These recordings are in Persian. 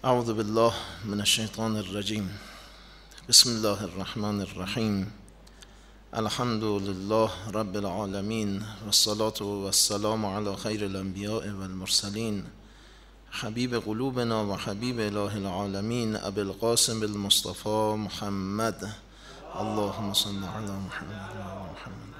اعوذ بالله من الشیطان الرجیم. بسم الله الرحمن الرحیم. الحمد لله رب العالمین والصلاة والسلام علی خیر الانبیاء والمرسلین حبیب قلوبنا و حبیب اله العالمین ابی القاسم المصطفى محمد. اللهم صل علی محمد و محمد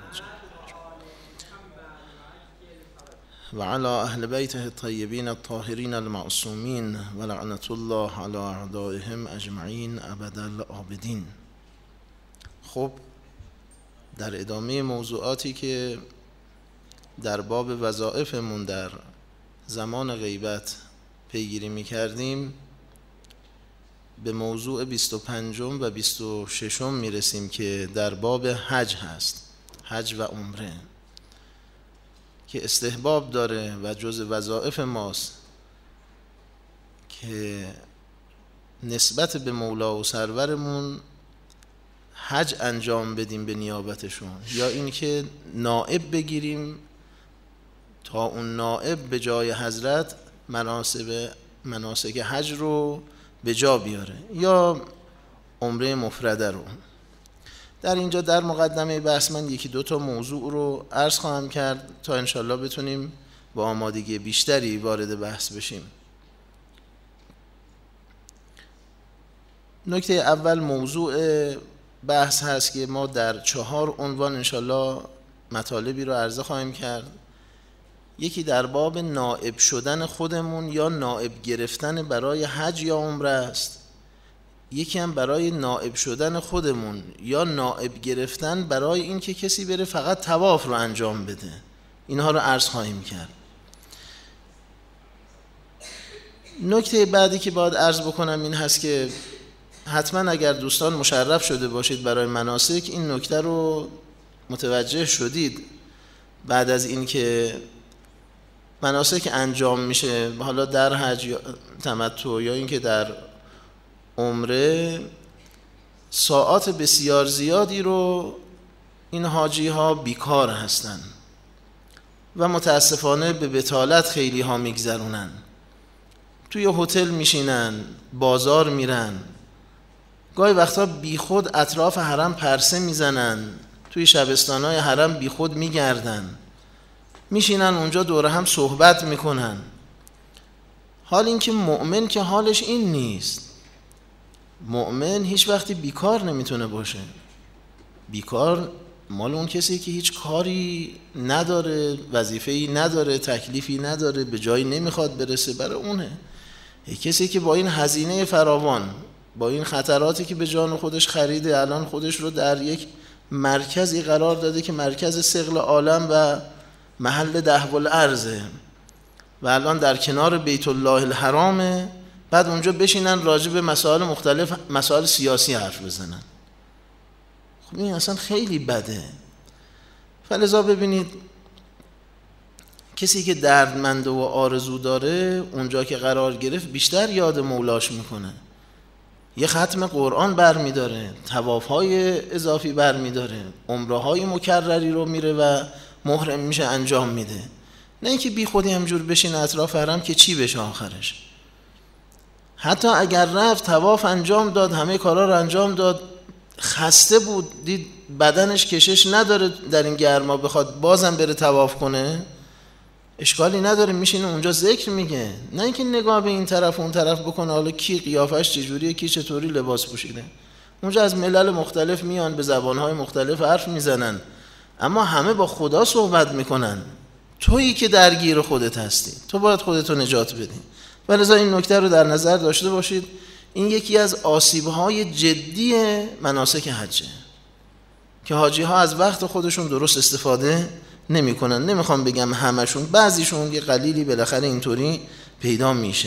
و علی اهل بیته الطیبین الطاهرین المعصومین و لعنة الله علی اعدائهم اجمعین ابد الآبدین. خب در ادامه موضوعاتی که در باب وظائفمون در زمان غیبت پیگیری می کردیم، به موضوع 25 و 26 می رسیم که در باب حج هست، حج و عمره، که استحباب داره و جز وظائف ماست که نسبت به مولا و سرورمون حج انجام بدیم به نیابتشون، یا این که نائب بگیریم تا اون نائب به جای حضرت مناسک حج رو به جا بیاره یا عمره مفرده رو. در اینجا در مقدمه بحث من یکی دو تا موضوع رو عرض خواهم کرد تا انشالله بتونیم با آمادگی بیشتری وارد بحث بشیم. نکته اول موضوع بحث هست که ما در 4 عنوان انشالله مطالبی رو عرضه خواهیم کرد. یکی در باب نائب شدن خودمون یا نائب گرفتن برای حج یا عمره است. یکی هم برای نائب شدن خودمون یا نائب گرفتن برای این که کسی بره فقط طواف رو انجام بده. اینها رو عرض خواهیم کرد. نکته بعدی که باید عرض بکنم این هست که حتما اگر دوستان مشرف شده باشید برای مناسک، این نکته رو متوجه شدید بعد از این که مناسک انجام میشه، حالا در حج یا تمتع یا این که در عمره، ساعات بسیار زیادی رو این حاجی ها بیکار هستن و متاسفانه به بطالت خیلی ها میگذرونن. توی هتل میشینن، بازار میرن، گاهی وقتا بی خود اطراف حرم پرسه میزنن، توی شبستانهای حرم بی خود میگردن، میشینن اونجا دور هم صحبت میکنن. حال این که مؤمن که حالش این نیست. مؤمن هیچ وقتی بیکار نمیتونه باشه. بیکار مال اون کسی که هیچ کاری نداره، وظیفه‌ای نداره، تکلیفی نداره، به جایی نمیخواد برسه، برای اونه. کسی که با این هزینه فراوان، با این خطراتی که به جان خودش خریده، الان خودش رو در یک مرکزی قرار داده که مرکز ثقل عالم و محل دهو الارضه و الان در کنار بیت الله الحرامه، بعد اونجا بشینن راجع به مسائل مختلف، مسائل سیاسی حرف بزنن. خب این اصلا خیلی بده. فلذا ببینید کسی که دردمنده و آرزو داره اونجا که قرار گرفت بیشتر یاد مولاش میکنه، یه ختم قرآن بر میداره، طواف‌های اضافی بر میداره، عمره‌های مکرری رو میره و محرم میشه انجام میده. نه اینکه بی خودی همجور بشین اطراف حرم که چی بشه آخرش. حتی اگر رفت طواف انجام داد، همه کارا رو انجام داد، خسته بود، دید بدنش کشش نداره در این گرما بخواد بازم بره طواف کنه، اشکالی نداره، میشینه اونجا ذکر میگه. نه اینکه نگاه به این طرف اون طرف بکنه، حالا کی قیافش چجوریه، کی چطوری لباس پوشیده. اونجا از ملل مختلف میان، به زبانهای مختلف حرف میزنن، اما همه با خدا صحبت میکنن. تویی که درگیر خودت هستی، تو باید خودتو نجات بدی. ولذا این نکته رو در نظر داشته باشید. این یکی از آسیب‌های جدی مناسک حجه که حاجی ها از وقت خودشون درست استفاده نمی‌کنن. نمیخوام بگم همشون، بعضیشون یه قلیلی بالاخره اینطوری پیدا میشه.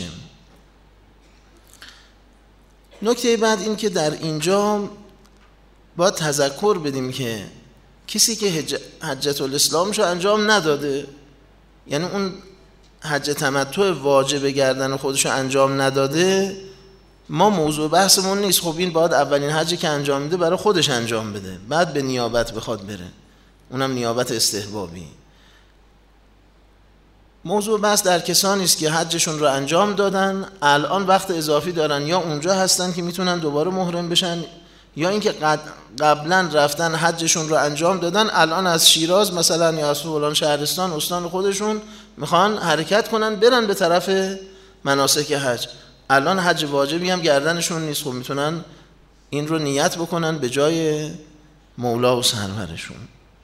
نکته بعد این که در اینجا باید تذکر بدیم که کسی که حجت الاسلامشو انجام نداده، یعنی اون حج تمتع واجب گردن خودشو انجام نداده، ما موضوع بحثمون نیست. خب این باید اولین حجی که انجام میده برای خودش انجام بده، بعد به نیابت بخواد بره، اونم نیابت استحبابی. موضوع بحث در کسانی است که حجشون رو انجام دادن، الان وقت اضافی دارن، یا اونجا هستن که میتونن دوباره محرم بشن، یا اینکه قبلا رفتن حجشون رو انجام دادن، الان از شیراز مثلا یا از فلان شهرستان استان خودشون میخوان حرکت کنن برن به طرف مناسک حج. الان حج واجبی هم گردنشون نیست، خب میتونن این رو نیت بکنن به جای مولا و سرورشون.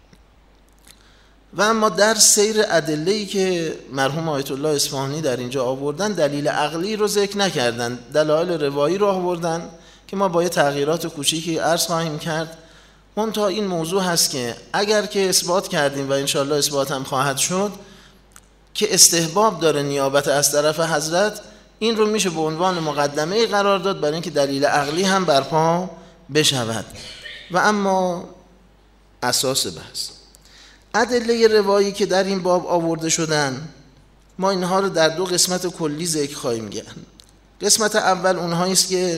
و اما در سیر ادله‌ای که مرحوم آیت الله اصفهانی در اینجا آوردن، دلیل عقلی رو ذکر نکردن، دلایل روایی رو آوردن که ما با تغییرات کوچیکی عرض خواهیم کرد. منتها این موضوع هست که اگر که اثبات کردیم و انشاءالله اثبات هم خواهد شد که استحباب داره نیابت از طرف حضرت، این رو میشه به عنوان مقدمه قرار داد برای اینکه دلیل عقلی هم برپا بشود. و اما اساس بحث ادله روایی که در این باب آورده شدن، ما اینها رو در دو قسمت کلی ذکر خواهیم کرد. قسمت اول اونهایی است که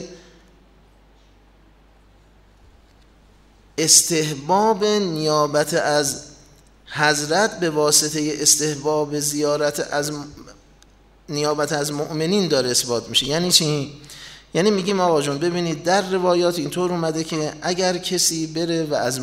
استحباب نیابت از حضرت به واسطه استحباب زیارت از نیابت از مؤمنین داره اثبات میشه. یعنی چی؟ یعنی میگیم آقا جون ببینید در روایات اینطور اومده که اگر کسی بره و از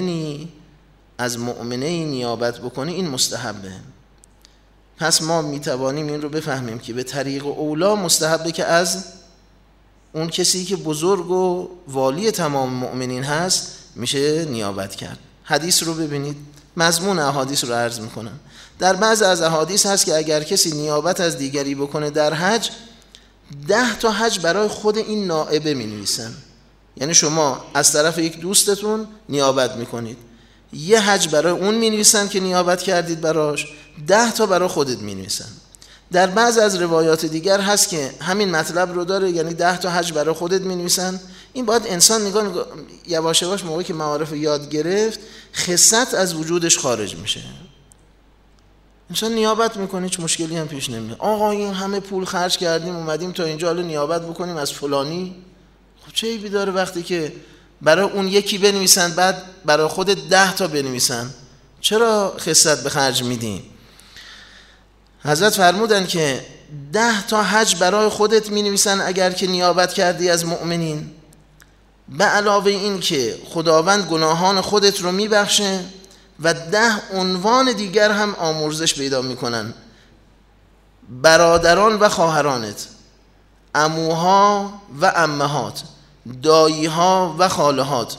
مؤمنه نیابت بکنه این مستحبه، پس ما میتوانیم این رو بفهمیم که به طریق اولا مستحبه که از اون کسی که بزرگ و والی تمام مؤمنین هست میشه نیابت کرد. حدیث رو ببینید، مضمون احادیث رو عرض میکنم. در بعض از احادیث هست که اگر کسی نیابت از دیگری بکنه در حج، 10 تا حج برای خود این نائبه می نویسن. یعنی شما از طرف یک دوستتون نیابت میکنید، یه حج برای اون می نویسن که نیابت کردید براش، 10 تا برای خودت می نویسن. در بعض از روایات دیگر هست که همین مطلب رو داره، یعنی 10 تا حج برای خودت می نویسن. این باید انسان نگاه یواش یواش موقعی که معارف یاد گرفت خست از وجودش خارج میشه. انسان نیابت میکنه هیچ مشکلی هم پیش نمیاد. آقا این همه پول خرج کردیم اومدیم تا اینجا حالا نیابت بکنیم از فلانی، خب چه عیبی داره وقتی که برای اون یکی بنویسن بعد برای خود 10 تا بنویسن؟ چرا خست به خرج میدین؟ حضرت فرمودن که 10 تا حج برای خودت مینویسن اگر که نیابت کردی از مؤمنین، به علاوه این که خداوند گناهان خودت رو میبخشه و 10 عنوان دیگر هم آمرزش پیدا میکنن: برادران و خواهرانت، عموها و عمهات، داییها و خالهات،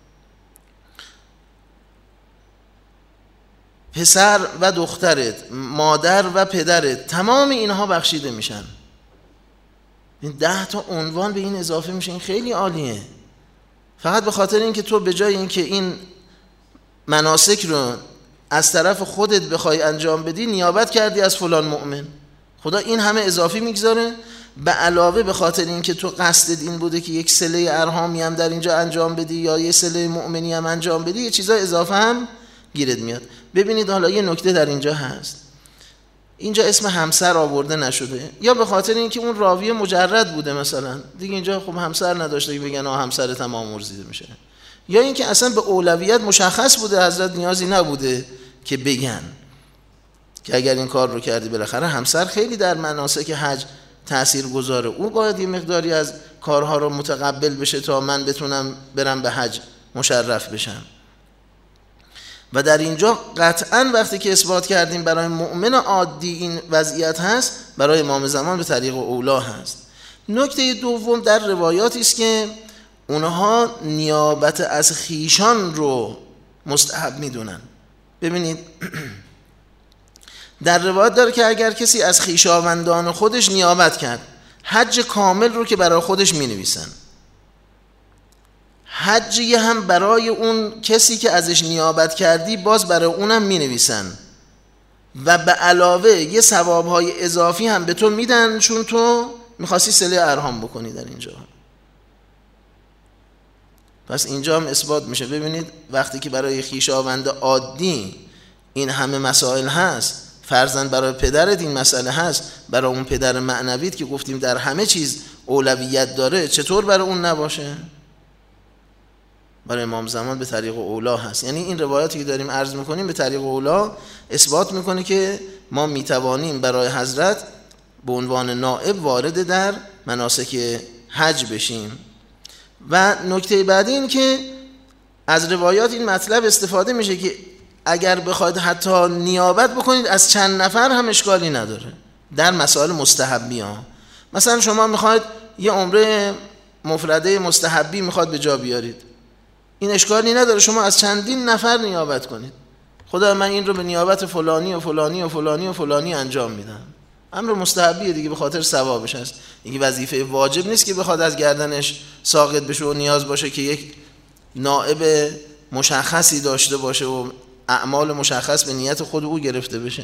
پسر و دخترت، مادر و پدرت، تمام اینها بخشیده میشن. این 10 تا عنوان به این اضافه میشه. این خیلی عالیه. فقط به خاطر اینکه تو به جای اینکه این مناسک رو از طرف خودت بخوای انجام بدی نیابت کردی از فلان مؤمن، خدا این همه اضافی میگذاره. به علاوه به خاطر اینکه تو قصدت این بوده که یک صله ارحامی هم در اینجا انجام بدی یا یه صله مؤمنی هم انجام بدی، یه چیزای اضافه هم گیرت میاد. ببینید حالا یه نکته در اینجا هست، اینجا اسم همسر آورده نشده، یا به خاطر اینکه اون راوی مجرد بوده مثلا دیگه اینجا خب همسر نداشته که بگن همسرت هم آمرزیده میشه، یا اینکه اصلا به اولویت مشخص بوده حضرت نیازی نبوده که بگن که اگر این کار رو کردی بالاخره همسر خیلی در مناسک حج تأثیر گذاره، او باید یه مقداری از کارها رو متقبل بشه تا من بتونم برم به حج مشرف بشم. و در اینجا قطعاً وقتی که اثبات کردیم برای مؤمن عادی این وضعیت هست، برای امام زمان به طریق اولا هست. نکته دوم در روایاتی است که اونها نیابت از خیشان رو مستحب میدونن. ببینید در روایت داره که اگر کسی از خویشاوندان خودش نیابت کرد، حج کامل رو که برای خودش می نویسن، حجی هم برای اون کسی که ازش نیابت کردی باز برای اونم می نویسن و به علاوه یه ثوابهای اضافی هم به تو میدن چون تو میخواستی صله ارحام بکنی در اینجا. پس اینجا هم اثبات میشه. ببینید وقتی که برای خویشاوند عادی این همه مسائل هست، فرضاً برای پدرت این مسئله هست، برای اون پدر معنویت که گفتیم در همه چیز اولویت داره، چطور برای اون نباشه؟ برای امام زمان به طریق اولا هست. یعنی این روایاتی که داریم عرض میکنیم به طریق اولا اثبات میکنه که ما میتوانیم برای حضرت به عنوان نائب وارد در مناسک حج بشیم. و نکته بعدی این که از روایات این مطلب استفاده میشه که اگر بخواید حتی نیابت بکنید از چند نفر هم اشکالی نداره در مسائل مستحبی ها. مثلا شما میخواید یه عمره مفرده مستحبی میخواد به جا بیارید، این اشکالی نداره شما از چندین نفر نیابت کنید، خدا من این رو به نیابت فلانی و فلانی و فلانی و فلانی انجام میدم. امر مستحبیه دیگه، به خاطر ثوابش هست دیگه، وظیفه واجب نیست که بخواد از گردنش ساقط بشه و نیاز باشه که یک نائب مشخصی داشته باشه و اعمال مشخص به نیت خود او گرفته بشه.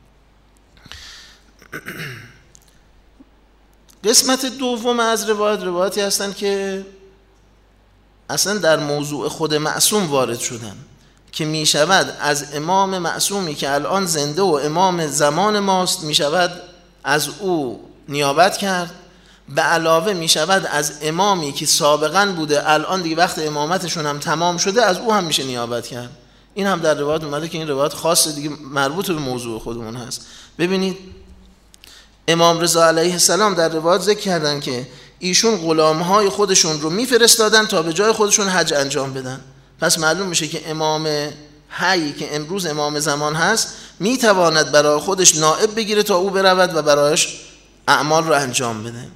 قسمت دوم از روایاتی هستن که اصلا در موضوع خود معصوم وارد شدن که می شود از امام معصومی که الان زنده و امام زمان ماست می شود از او نیابت کرد، به علاوه می شود از امامی که سابقا بوده الان دیگه وقت امامتشون هم تمام شده از او هم میشه نیابت کرد. این هم در روایات اومده که این روایات خاصه دیگه، مربوط به موضوع خودمون هست. ببینید امام رضا علیه السلام در روایات ذکر کردن که ایشون غلامهای خودشون رو میفرستادن تا به جای خودشون حج انجام بدن. پس معلوم میشه که امام حی که امروز امام زمان هست میتواند برای خودش نائب بگیره تا او برود و برایش اعمال رو انجام بده.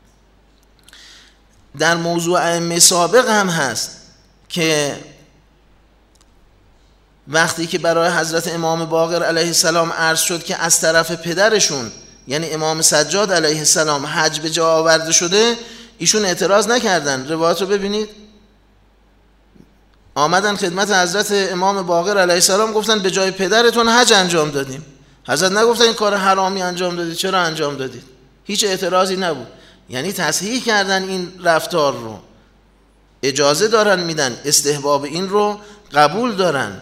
در موضوع ائمه سابق هم هست که وقتی که برای حضرت امام باقر علیه السلام عرض شد که از طرف پدرشون یعنی امام سجاد علیه السلام حج به جا آورده شده، ایشون اعتراض نکردن. روایت رو ببینید، آمدن خدمت حضرت امام باقر علیه السلام گفتن به جای پدرتون حج انجام دادیم. حضرت نگفتن این کار حرامی انجام دادید، چرا انجام دادید؟ هیچ اعتراضی نبود. یعنی تصحیح کردن این رفتار رو، اجازه دارن میدن، استحباب این رو قبول دارن.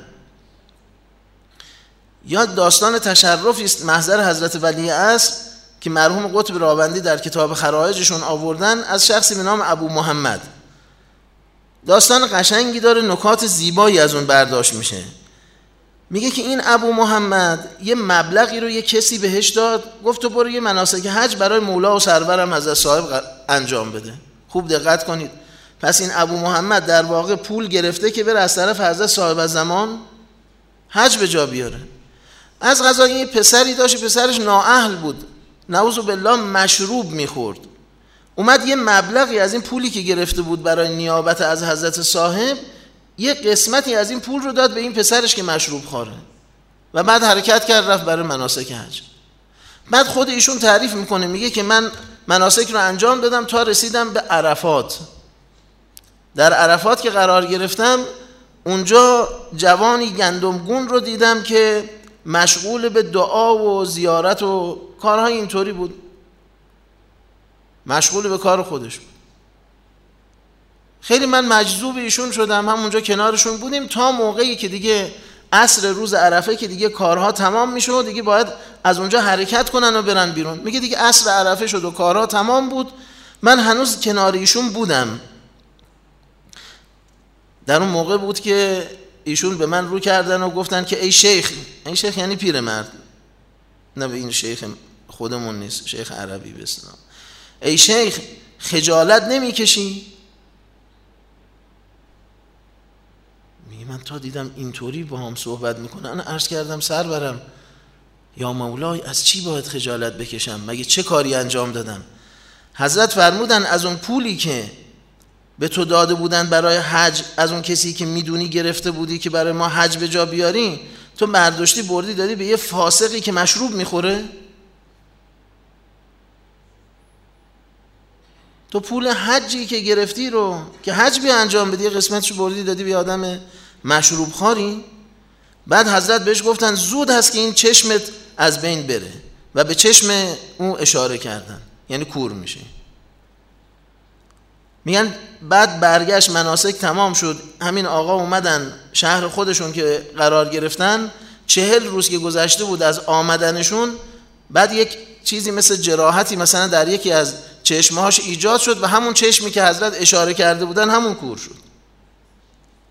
یا داستان تشرفی است محضر حضرت ولی عصر که مرحوم قطب راوندی در کتاب خرائجشون آوردن از شخصی به نام ابو محمد. داستان قشنگی داره، نکات زیبایی از اون برداشت میشه. میگه که این ابو محمد یه مبلغی رو یه کسی بهش داد، گفت تو برو یه مناسک حج برای مولا و سرورم حضرت صاحب انجام بده. خوب دقت کنید. پس این ابو محمد در واقع پول گرفته که بره از طرف حضرت صاحب زمان حج به جا بیاره. از قضا یه پسری داشت، پسرش نااهل بود، نعوذ بالله مشروب میخورد. اومد یه مبلغی از این پولی که گرفته بود برای نیابت از حضرت صاحب، یه قسمتی از این پول رو داد به این پسرش که مشروب خواره و بعد حرکت کرد رفت برای مناسک حج. بعد خود ایشون تعریف میکنه، میگه که من مناسک رو انجام دادم تا رسیدم به عرفات. در عرفات که قرار گرفتم اونجا جوانی گندمگون رو دیدم که مشغول به دعا و زیارت و کارهای اینطوری بود، مشغول به کار خودش بود. خیلی من مجذوب ایشون شدم، همونجا کنارشون بودیم تا موقعی که دیگه عصر روز عرفه که دیگه کارها تمام میشه و دیگه باید از اونجا حرکت کنن و برن بیرون. میگه دیگه عصر عرفه شد و کارها تمام بود، من هنوز کنار ایشون بودم. در اون موقع بود که ایشون به من رو کردن و گفتن که ای شیخ، این شیخ یعنی پیرمرد، نه به این شیخ خودمون نیست، شیخ عربی به اسلام. ای شیخ خجالت نمیکشی؟ میگه من تا دیدم اینطوری با هم صحبت میکنه، انا عرض کردم سرورم یا مولای از چی باید خجالت بکشم؟ مگه چه کاری انجام دادم؟ حضرت فرمودن از اون پولی که به تو داده بودن برای حج، از اون کسی که میدونی گرفته بودی که برای ما حج به جا بیاری، تو برداشتی بردی دادی به یه فاسقی که مشروب میخوره؟ تو پول حجی که گرفتی رو که حج بیا انجام بدی قسمتشو بردی دادی به آدم مشروب خاری؟ بعد حضرت بهش گفتن زود هست که این چشمت از بین بره و به چشم اون اشاره کردن، یعنی کور میشه. میگن بعد برگشت، مناسک تمام شد، همین آقا اومدن شهر خودشون که قرار گرفتن، 40 روز که گذشته بود از آمدنشون، بعد یک چیزی مثل جراحتی مثلا در یکی از چشمهاش ایجاد شد و همون چشمی که حضرت اشاره کرده بودن همون کور شد.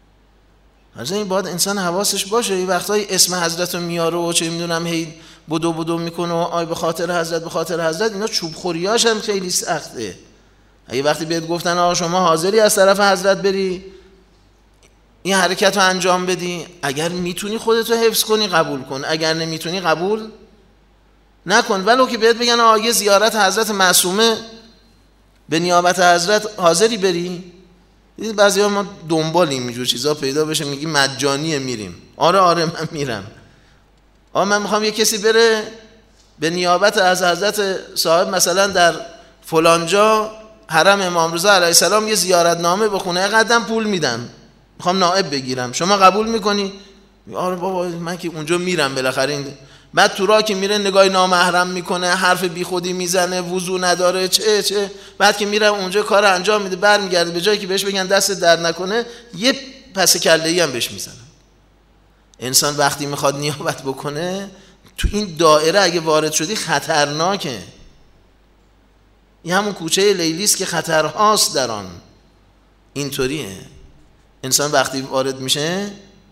مثلا این باید انسان حواسش باشه. این وقتایی اسم حضرت رو میاره و چه میدونم هی بدو میکنه و آی به خاطر حضرت به خاطر حضرت، اینا چوب خوریاش هم خیلی سخته. اگه وقتی بهت گفتن آقا شما حاضری از طرف حضرت بری این حرکت رو انجام بدی، اگر میتونی خودتو حفظ کنی قبول کن، اگر نمیتونی قبول نکن. ولو که بهت بگن آگه زیارت حضرت معصومه به نیابت حضرت حاضری بری. دیدید بعضی‌ها ما دنبالیم اینجور چیزا پیدا بشه میگیم مجانیه میریم. آره من میرم. من میخوام یه کسی بره به نیابت از حضرت صاحب مثلا در فلانجا حرم امام رضا علیه السلام یه زیارتنامه بخونه، قدم پول میدم، میخوام نائب بگیرم، شما قبول میکنی؟ آره بابا من که اونجا میرم بالاخره. این بعد تو راه که میره نگاه نامحرم میکنه، حرف بیخودی میزنه، وضو نداره، چه بعد که میره اونجا کار انجام میده، برمیگرده به جایی که بهش بگن دست درد نکنه یه پس کله‌ای هم بهش میزنه. انسان وقتی میخواد نیابت بکنه تو این دایره اگه وارد شدی خطرناکه. این همون کوچه لیلیست که خطرهاست در آن. اینطوریه انسان وقتی وارد میشه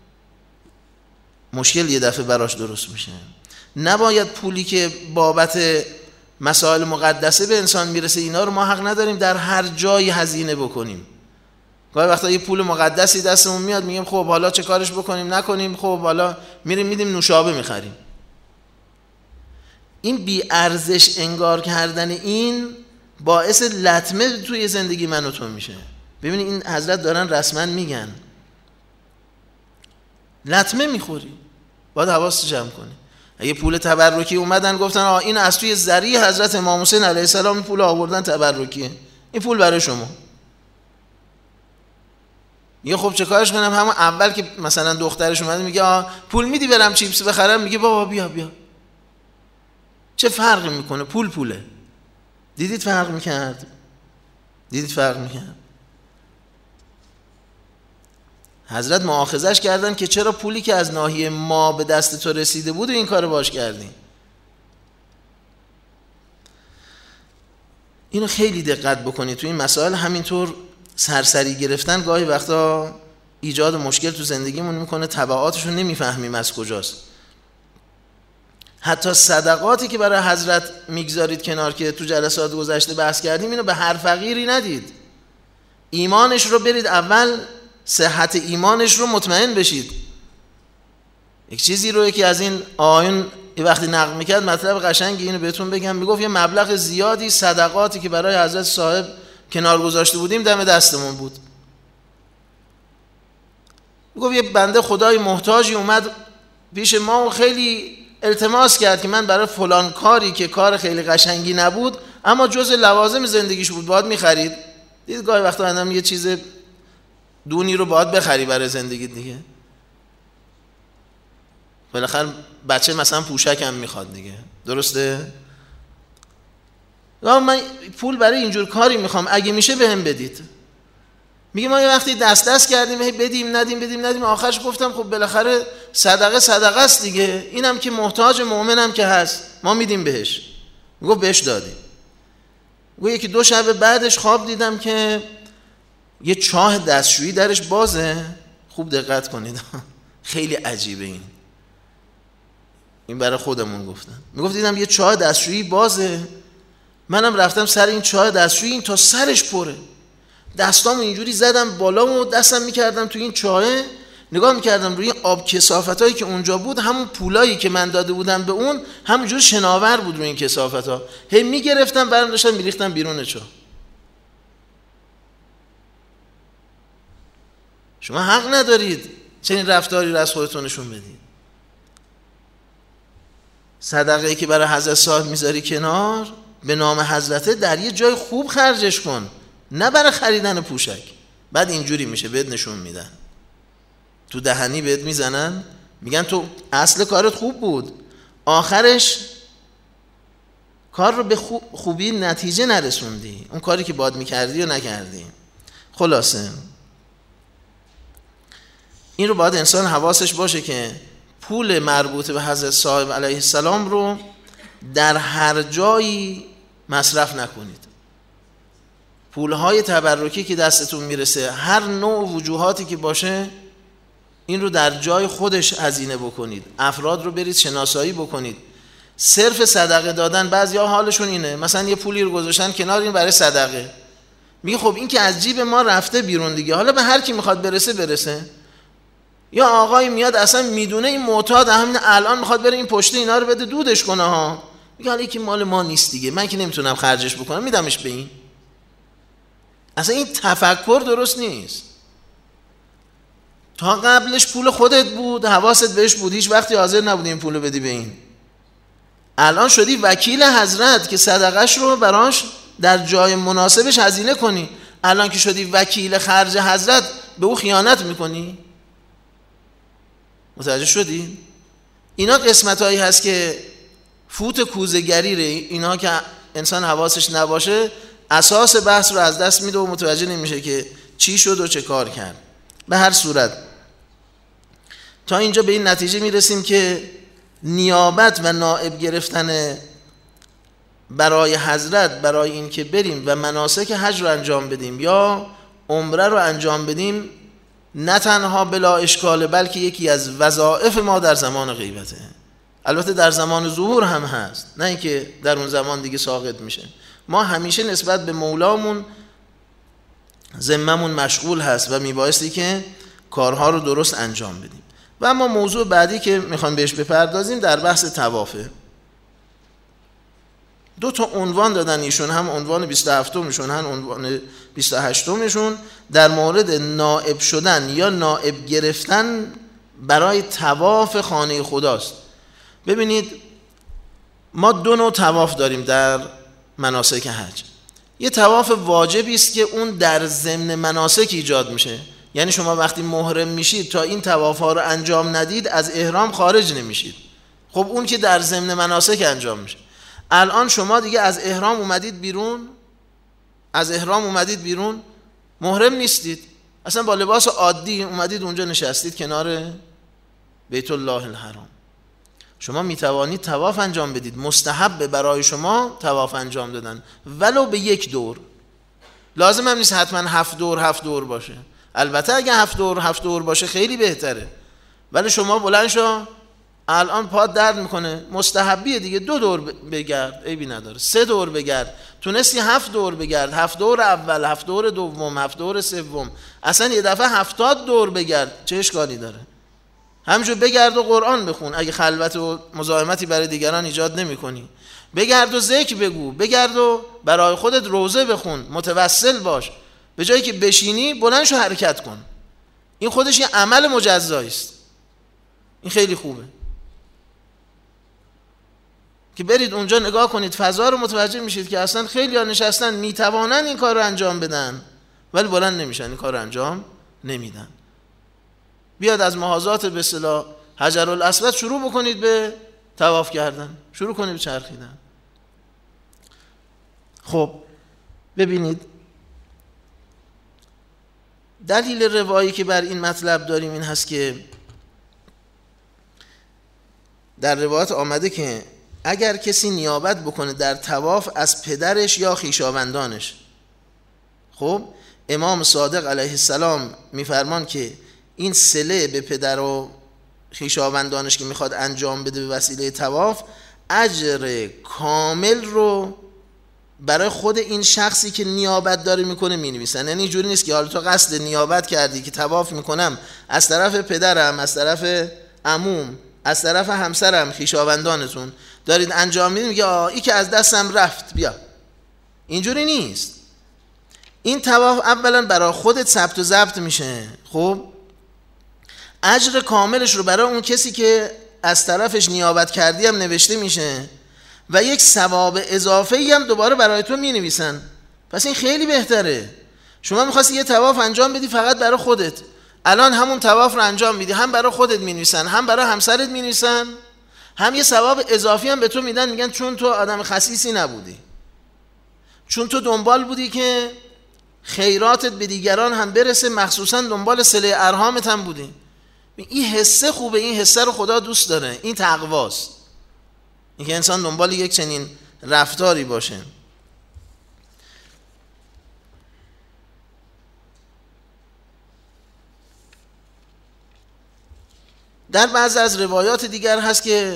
مشکل یه دفعه براش درست میشه. نباید پولی که بابت مسائل مقدسه به انسان میرسه اینا رو ما حق نداریم در هر جایی هزینه بکنیم. گاهی وقتا یه پول مقدسی دستمون میاد میگیم خب حالا چه کارش بکنیم نکنیم، خب حالا میریم میدیم نوشابه میخریم. این بی ارزش انگار کردن این باعث لطمه توی زندگی من و تو میشه. ببینید این حضرت دارن رسما میگن لطمه میخوری، باید حواست جمع کنی. اگه پول تبرکی اومدن گفتن این از توی ذریع حضرت امام حسین علیه السلام این پول آوردن تبرکیه، این پول برای شما. میگه خب چه کارش کنم؟ همون اول که مثلا دخترش اومده میگه پول میدی برم چیپس بخرم، میگه بابا بیا. چه فرقی میکنه؟ پوله. دیدید فرق میکرد؟ حضرت مؤاخذش کردن که چرا پولی که از ناحیه ما به دست تو رسیده بود و این کارو باش کردی. اینو خیلی دقت بکنید تو این مسائل. همینطور سرسری گرفتن گاهی وقتا ایجاد مشکل تو زندگیمون میکنه، تبعاتش رو نمیفهمیم از کجاست. حتی صدقاتی که برای حضرت میگذارید کنار که تو جلسات گذشته بحث کردیم، اینو به هر فقیری ندید. ایمانش رو برید اول، صحت ایمانش رو مطمئن بشید. یک چیزی رو یکی از این آیون وقتی نقل میکرد مطلب قشنگی اینو بهتون بگم، میگفت یه مبلغ زیادی صدقاتی که برای حضرت صاحب کنار گذاشته بودیم دم دستمون بود. میگفت یه بنده خدای محتاجی اومد پیش ما و خیلی التماس کرد که من برای فلان کاری که کار خیلی قشنگی نبود اما جز لوازم زندگیش بود باید میخرید. دید گاهی وقتا آدم یه چیز دونی رو باید بخری برای زندگی دیگه. بالاخره بچه مثلا پوشک هم میخواد دیگه، درسته؟ من پول برای اینجور کاری میخوام، اگه میشه بهم بدید. میگه ما یه وقتی دست کردیم بدیم ندیم آخرش گفتم خب بالاخره صدقه است دیگه، اینم که محتاج مؤمنم که هست ما میدیم بهش. میگه بهش دادیم. میگه یکی 2 شب بعدش خواب دیدم که یه چاه دستشویی درش بازه. خوب دقت کنید خیلی عجیبه این برای خودمون گفتن. میگفت دیدم یه چاه دستشویی بازه، منم رفتم سر این چاه دستشویی، این تا سرش پره، دستامو اینجوری زدم بالا و دستم میکردم تو این چاهه، نگاه میکردم روی آب کثافتایی که اونجا بود، همون پولایی که من داده بودم به اون همونجور شناور بود روی این کثافت‌ها، هی میگرفتم برام داشتم میریختم بیرون چاه. شما حق ندارید چنین رفتاری رو از خودتون نشون بدید. صدقه‌ای که برای حضرت صاحب میذاری کنار به نام حضرته در یه جای خوب خرجش کن، نه برای خریدن پوشک. بعد اینجوری میشه بهت نشون میدن، تو دهنی بهت میزنن، میگن تو اصل کارت خوب بود، آخرش کار رو به خوبی نتیجه نرسوندی، اون کاری که باید میکردی و نکردی. خلاصه این رو باید انسان حواسش باشه که پول مربوط به حضرت صاحب علیه السلام رو در هر جایی مصرف نکنید. پولهای تبرکی که دستتون میرسه هر نوع وجوهاتی که باشه این رو در جای خودش هزینه بکنید، افراد رو برید شناسایی بکنید. صرف صدقه دادن، بعضیا حالشون اینه مثلا یه پولی رو گذاشتن کنار این برای صدقه، میگه خب این که از جیب ما رفته بیرون دیگه، حالا به هر کی میخواد برسه. یا آقای میاد اصلا میدونه این معتاد همین الان میخواد بره این پشت اینا رو بده دودش کنه ها، میگه حالا یکی مال ما نیست دیگه، من که نمیتونم خرجش بکنم میدمش به این. اصلا این تفکر درست نیست. تا قبلش پول خودت بود، حواست بهش بود، هیچ وقتی حاضر نبودی این پولو بدی به این. الان شدی وکیل حضرت که صدقش رو براش در جای مناسبش هزینه کنی. الان که شدی وکیل خرج حضرت به او خیانت میکنی. متوجه شدی؟ اینا قسمتایی هست که فوت کوزه‌گریره، اینا که انسان حواسش نباشه اساس بحث رو از دست میده و متوجه نمیشه که چی شد و چه کار کرد. به هر صورت تا اینجا به این نتیجه میرسیم که نیابت و نائب گرفتن برای حضرت، برای این که بریم و مناسک حج رو انجام بدیم یا عمره رو انجام بدیم، نه تنها بلا اشکاله بلکه یکی از وظایف ما در زمان غیبته. البته در زمان ظهور هم هست، نه اینکه در اون زمان دیگه ساقط میشه. ما همیشه نسبت به مولامون ذممون مشغول هست و میبایستی که کارها رو درست انجام بدیم. و اما موضوع بعدی که میخوام بهش بپردازیم در بحث طوافه. دو تا عنوان دادن ایشون، هم عنوان 27 هم عنوان 28 در مورد نائب شدن یا نائب گرفتن برای طواف خانه خداست. ببینید ما دو نوع طواف داریم در مناسک حج. یه طواف واجبی است که اون در ضمن مناسک ایجاد میشه، یعنی شما وقتی محرم میشید تا این طواف‌ها رو انجام ندید از احرام خارج نمیشید. خب اون که در ضمن مناسک انجام میشه. الان شما دیگه از احرام اومدید بیرون، محرم نیستید، اصلا با لباس عادی اومدید اونجا نشستید کنار بیت الله الحرام. شما میتوانید طواف انجام بدید، مستحب برای شما طواف انجام دادن ولو به یک دور. لازم هم نیست حتما 7 دور باشه. البته اگه 7 دور باشه خیلی بهتره، ولی شما بلند شو، الان پات درد میکنه، مستحبیه دیگه، 2 دور بگرد، عیبی نداره، 3 دور بگرد، تونستی 7 دور بگرد، 7 دور اول، 7 دور دوم، 7 دور سوم، اصلا یه دفعه 70 دور بگرد، چه اشکالی داره؟ همینجور بگرد و قرآن بخون اگه خلوت و مزاحمتی برای دیگران ایجاد نمی‌کنی. بگرد و ذکر بگو، بگرد و برای خودت روزه بخون، متوسل باش، به جایی که بشینی بلند شو حرکت کن. این خودش یه عمل مجزایی است. این خیلی خوبه که برید اونجا نگاه کنید فضا رو، متوجه میشید که اصلا خیلی ها نشستن میتوانن این کار رو انجام بدن ولی بلند نمیشن، این کار رو انجام نمیدن. بیاد از محاذات به اصطلاح حجرالاسود شروع بکنید به طواف کردن، شروع کنید به چرخیدن. خب ببینید دلیل روایی که بر این مطلب داریم این هست که در روایات آمده که اگر کسی نیابت بکنه در طواف از پدرش یا خویشاوندانش، خب امام صادق علیه السلام میفرمان که این صله به پدر و خویشاوندانش که میخواد انجام بده به وسیله طواف، اجر کامل رو برای خود این شخصی که نیابت داره میکنه مینویسن. یعنی اینجوری نیست که حالا تو قصد نیابت کردی که طواف میکنم از طرف پدرم، از طرف عموم، از طرف همسرم، خویشاوندانتون دارید انجام میدید، میگه این که از دستم رفت بیا. اینجوری نیست. این طواف اولا برای خودت ثبت و ضبط میشه، خب اجر کاملش رو برای اون کسی که از طرفش نیابت کردی هم نوشته میشه و یک ثواب اضافه‌ای هم دوباره برای تو مینویسن. پس این خیلی بهتره. شما می‌خواستی یه طواف انجام بدی فقط برای خودت، الان همون طواف رو انجام میدی، هم برای خودت مینویسن، هم برای همسرت مینویسن، هم یه ثواب اضافی هم به تو میدن، میگن چون تو آدم خسیسی نبودی، چون تو دنبال بودی که خیراتت به دیگران هم برسه، مخصوصا دنبال صله ارحامت هم بودی. این حسه خوبه، این حسه رو خدا دوست داره، این تقواست، این که انسان دنبال یک چنین رفتاری باشه. در بعضی از روایات دیگر هست که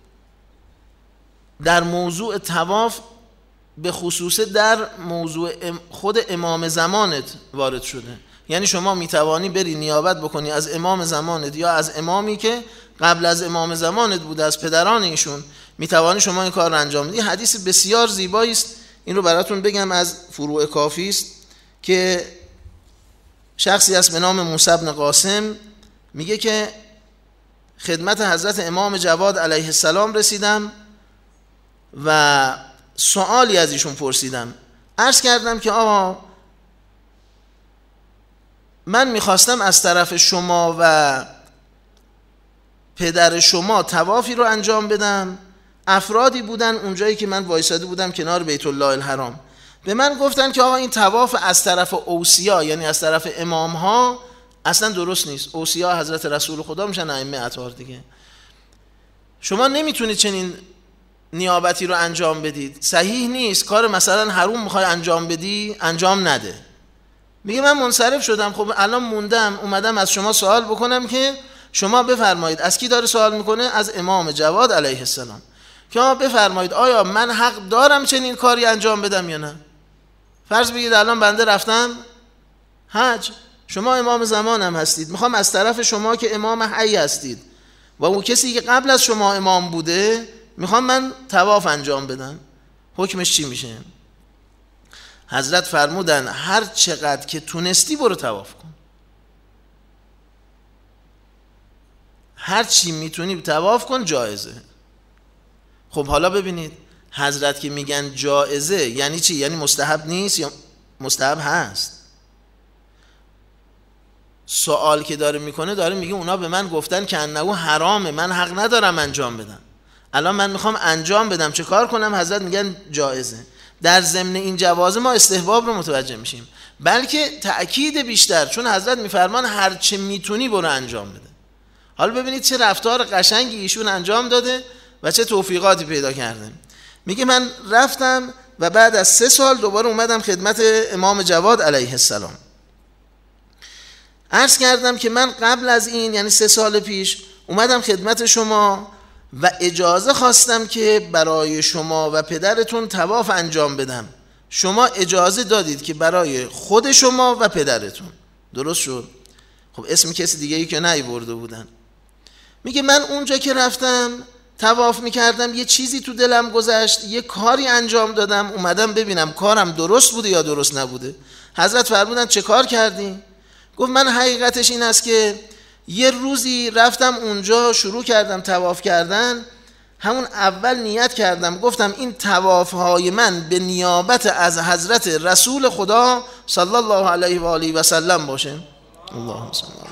در موضوع طواف به خصوص در موضوع خود امام زمانت وارد شده، یعنی شما میتوانی بری نیابت بکنی از امام زمانت یا از امامی که قبل از امام زمانت بوده، از پدران ایشون، میتوانی شما این کار رو انجام بدی. حدیث بسیار زیبایی است، این رو براتون بگم، از فروع کافی است که شخصی است به نام موسی بن قاسم میگه که خدمت حضرت امام جواد علیه السلام رسیدم و سوالی از ایشون پرسیدم. عرض کردم که آقا من میخواستم از طرف شما و پدر شما طوافی رو انجام بدم. افرادی بودن اونجایی که من وایساده بودم کنار بیت الله الحرام، به من گفتن که آقا این طواف از طرف اوصیا، یعنی از طرف امام ها، اصلا درست نیست. اوصیا حضرت رسول خدا میشن ائمه اطهار دیگه. شما نمیتونید چنین نیابتی رو انجام بدید، صحیح نیست. کار مثلا حروم میخوای انجام بدی، انجام نده. میگه من منصرف شدم، خب الان موندم اومدم از شما سوال بکنم که شما بفرمایید. از کی داره سوال میکنه؟ از امام جواد علیه السلام، که ما بفرمایید آیا من حق دارم چنین کاری انجام بدم یا نه؟ فرض بگید الان بنده رفتم حج، شما امام زمانم هستید، میخوام از طرف شما که امام حی هستید و اون کسی که قبل از شما امام بوده، میخوام من طواف انجام بدم، حکمش چی میشه؟ حضرت فرمودن هر چقدر که تونستی برو طواف کن، هر چی میتونی طواف کن، جایزه. خب حالا ببینید حضرت که میگن جایزه یعنی چی؟ یعنی مستحب نیست یا مستحب هست؟ سوال که داره میکنه، داره میگه اونا به من گفتن که انه حرامه، من حق ندارم انجام بدم، الان من میخوام انجام بدم، چه کار کنم؟ حضرت میگن جایزه. در ضمن این جواز ما استحباب رو متوجه میشیم، بلکه تأکید بیشتر، چون حضرت میفرمان هر چه میتونی برو انجام بده. حالا ببینید چه رفتار قشنگی ایشون انجام داده و چه توفیقاتی پیدا کرده. میگه من رفتم و بعد از 3 سال دوباره اومدم خدمت امام جواد علیه السلام. عرض کردم که من قبل از این، یعنی 3 سال پیش، اومدم خدمت شما و اجازه خواستم که برای شما و پدرتون طواف انجام بدم. شما اجازه دادید که برای خود شما و پدرتون. درست شد؟ خب اسم کسی دیگه ای که نیورده بودن. میگه من اونجا که رفتم طواف میکردم، یه چیزی تو دلم گذشت، یه کاری انجام دادم، اومدم ببینم کارم درست بوده یا درست نبوده. حضرت فرمودن چه کار کردی؟ گفت من حقیقتش این است که یه روزی رفتم اونجا، شروع کردم طواف کردن، همون اول نیت کردم، گفتم این طواف های من به نیابت از حضرت رسول خدا صلی الله علیه و آله و سلم باشه. اللهم صل علی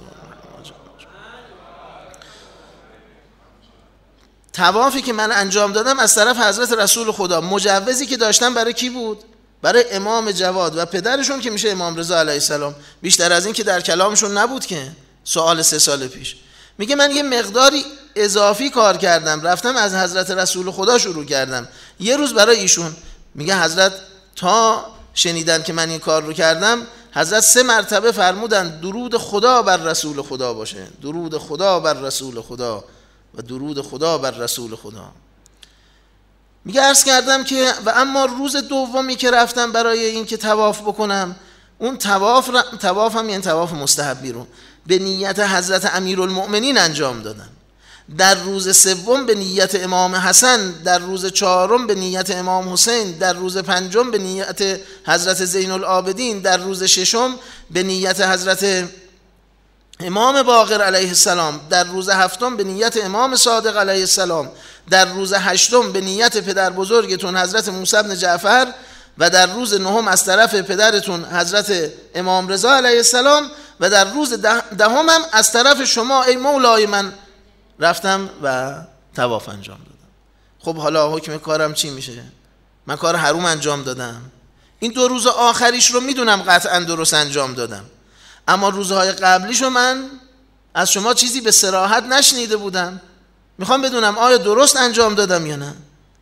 طوافی که من انجام دادم از طرف حضرت رسول خدا. مجوزی که داشتم برای کی بود؟ برای امام جواد و پدرشون که میشه امام رضا علیه السلام. بیشتر از این که در کلامشون نبود که سوال 3 سال پیش. میگه من یه مقداری اضافی کار کردم، رفتم از حضرت رسول خدا شروع کردم، یه روز برای ایشون. میگه حضرت تا شنیدن که من این کار رو کردم، حضرت 3 مرتبه فرمودن درود خدا بر رسول خدا باشه، درود خدا بر رسول خدا و درود خدا بر رسول خدا. میگه عرض کردم که و اما روز دومی که رفتم برای این که طواف بکنم، اون طواف هم یعنی طواف مستحبی رو به نیت حضرت امیرالمؤمنین انجام دادم. در روز سوم به نیت امام حسن، در روز 4 به نیت امام حسین، در روز 5 به نیت حضرت زین العابدین، در روز 6 به نیت حضرت امام باقر علیه السلام، در روز 7 به نیت امام صادق علیه السلام، در روز 8 به نیت پدر بزرگتون حضرت موسی بن جعفر و در روز 9 از طرف پدرتون حضرت امام رضا علیه السلام و در روز 10 هم از طرف شما ای مولای من رفتم و طواف انجام دادم. خب حالا حکم کارم چی میشه؟ من کار حروم انجام دادم. این 2 روز آخریش رو میدونم قطعا درست انجام دادم، اما روزهای قبلیشو من از شما چیزی به صراحت نشنیده بودم، میخوام بدونم آیا درست انجام دادم یا نه.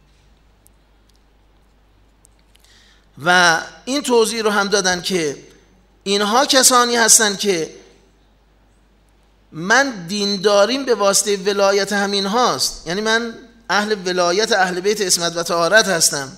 و این توضیح رو هم دادن که اینها کسانی هستن که من دینداریم به واسطه ولایت همین هاست، یعنی من اهل ولایت اهل بیت عصمت و طهارت هستم.